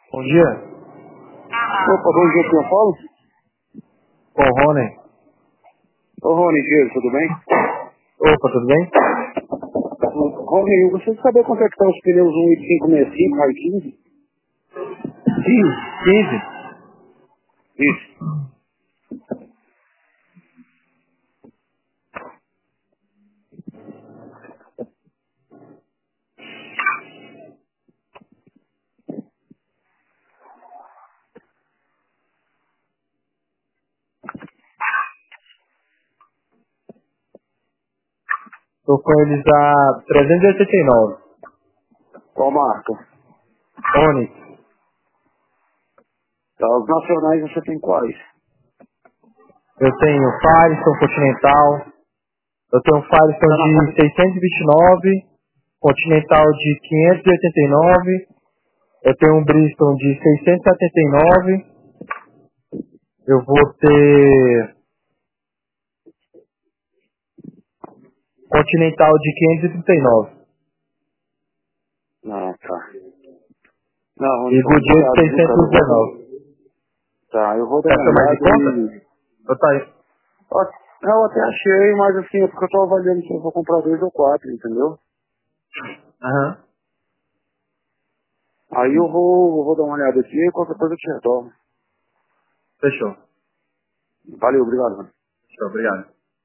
Bom dia. Opa, bom dia, quem eu falo? Ô, Rony. Ô, Rony, Diego, tudo bem? Opa, tudo bem? Rony, eu gostaria de saber quanto é que estão os pneus 1.565, raio 15? 15? Isso. Tô com eles a 389. Qual marca? Onix. Tá, os nacionais você tem quais? Eu tenho Firestone Continental. Eu tenho um Tá Firestone na de conta? 629. Continental de 589. Eu tenho um Bristol de 679. Eu vou ter Continental de 539. Ah, tá. Não, Rony, E então Goodyear obrigado, de viu, cara? 619. Tá, eu vou dar Quer uma ser mais em olhada conta? e... Eu tá aí. Ó, eu até achei, mas assim, é porque eu tô avaliando se eu vou comprar 2 ou 4, entendeu? Aham. Aí eu vou dar uma olhada aqui e qualquer coisa eu te retorno. Fechou. Valeu, obrigado, Rony. Fechou, obrigado.